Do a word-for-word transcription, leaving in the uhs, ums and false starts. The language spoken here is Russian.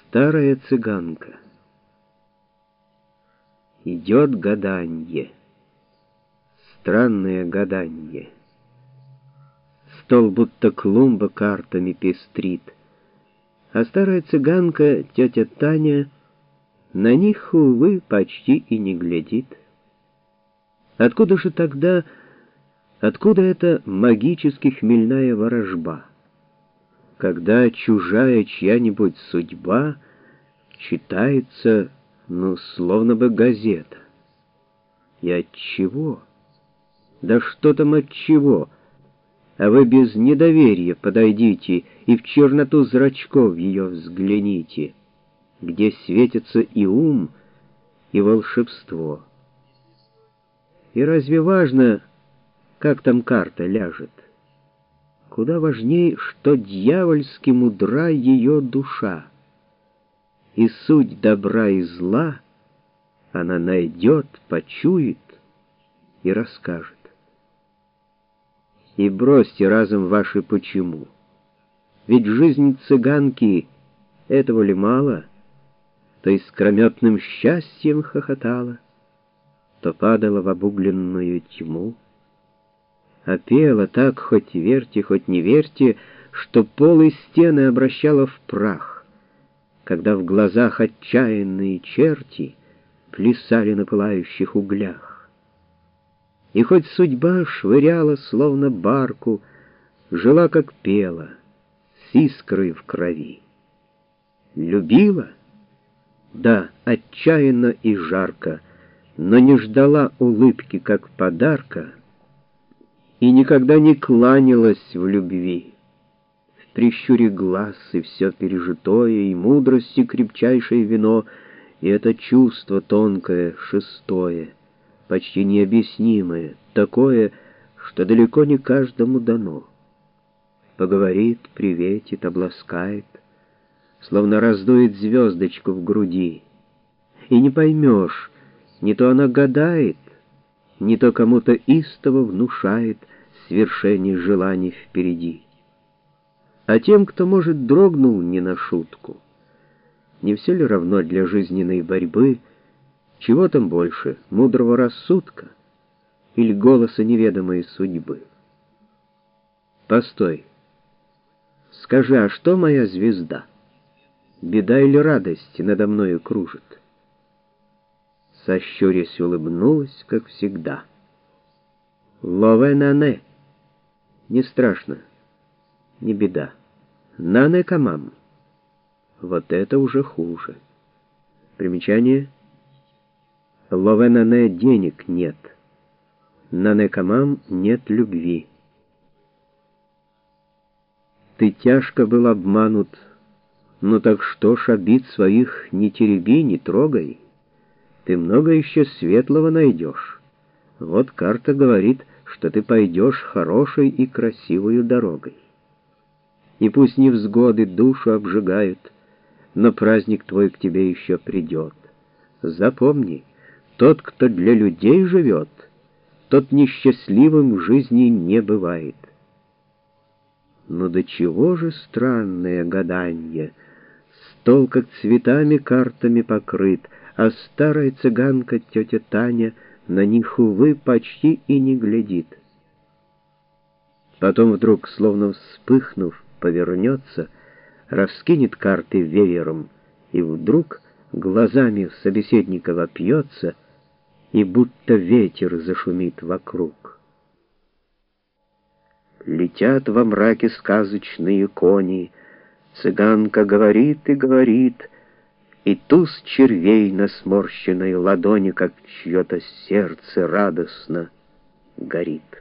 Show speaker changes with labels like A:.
A: Старая цыганка. Идет гаданье, странное гаданье. Стол будто клумба картами пестрит, а старая цыганка, тетя Таня, на них, увы, почти и не глядит. Откуда же тогда, откуда эта магически хмельная ворожба, когда чужая чья-нибудь судьба читается, ну, словно бы газета? И от чего? Да что там от чего? А вы без недоверия подойдите и в черноту зрачков ее взгляните, где светятся и ум, и волшебство. И разве важно, как там карта ляжет? Куда важней, что дьявольски мудра ее душа, и суть добра и зла она найдет, почует и расскажет. И бросьте разом ваши «почему». Ведь жизнь цыганки этого ли мало? То искрометным счастьем хохотала, то падала в обугленную тьму. А пела так, хоть верьте, хоть не верьте, что пол и стены обращала в прах, когда в глазах отчаянные черти плясали на пылающих углях. И хоть судьба швыряла, словно барку, жила, как пела, с искрой в крови. Любила? Да, отчаянно и жарко, но не ждала улыбки, как подарка, и никогда не кланялась в любви. В прищуре глаз и все пережитое, и мудрости крепчайшее вино, и это чувство тонкое, шестое, почти необъяснимое, такое, что далеко не каждому дано. Поговорит, приветит, обласкает, словно раздует звездочку в груди. И не поймешь, не то она гадает, не то кому-то истово внушает свершение желаний впереди. А тем, кто, может, дрогнул не на шутку, не все ли равно для жизненной борьбы, чего там больше, мудрого рассудка или голоса неведомой судьбы? Постой, скажи, а что моя звезда? Беда или радость надо мною кружит? Сощурясь, улыбнулась, как всегда. Лове нане. Не страшно, не беда. Нане камам. Вот это уже хуже. Примечание. Лове нане денег нет. Нане камам нет любви. Ты тяжко был обманут. Ну так что ж, обид своих не тереби, не трогай. Ты много еще светлого найдешь. Вот карта говорит, что ты пойдешь хорошей и красивой дорогой. И пусть невзгоды душу обжигают, но праздник твой к тебе еще придет. Запомни, тот, кто для людей живет, тот несчастливым в жизни не бывает. Но до чего же странное гаданье! Стол, как цветами, картами покрыт, а старая цыганка, тетя Таня, на них, увы, почти и не глядит. Потом вдруг, словно вспыхнув, повернется, раскинет карты веером, и вдруг глазами в собеседника вопьется, и будто ветер зашумит вокруг. Летят во мраке сказочные кони, цыганка говорит и говорит, и туз червей на сморщенной ладони, как чье-то сердце радостно горит.